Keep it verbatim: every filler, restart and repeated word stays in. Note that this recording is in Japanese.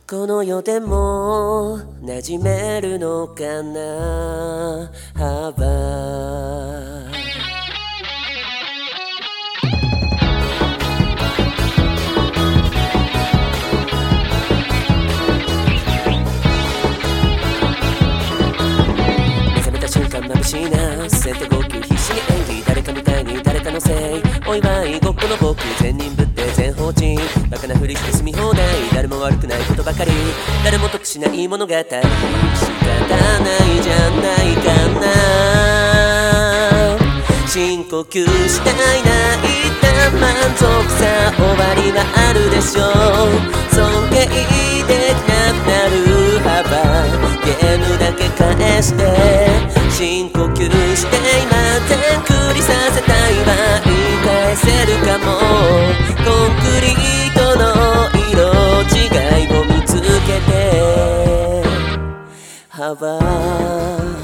この世でも馴染めるのかな幅。目覚めた瞬間眩しいな、捨てて号泣必死に演技、誰かみたいに誰かのせい、お祝いごっこの僕、善人ぶって全放置、バカなふりして住み放題、誰も悪くないことばかり、誰も得しない物語、仕方ないじゃないかな。深呼吸したい、泣いた満足さ、終わりがあるでしょう。尊敬できなくなる幅、ゲームだけ返して深呼吸して今全クリさせたいわ。言い返せるかも、コンクリートの色違いを見つけて幅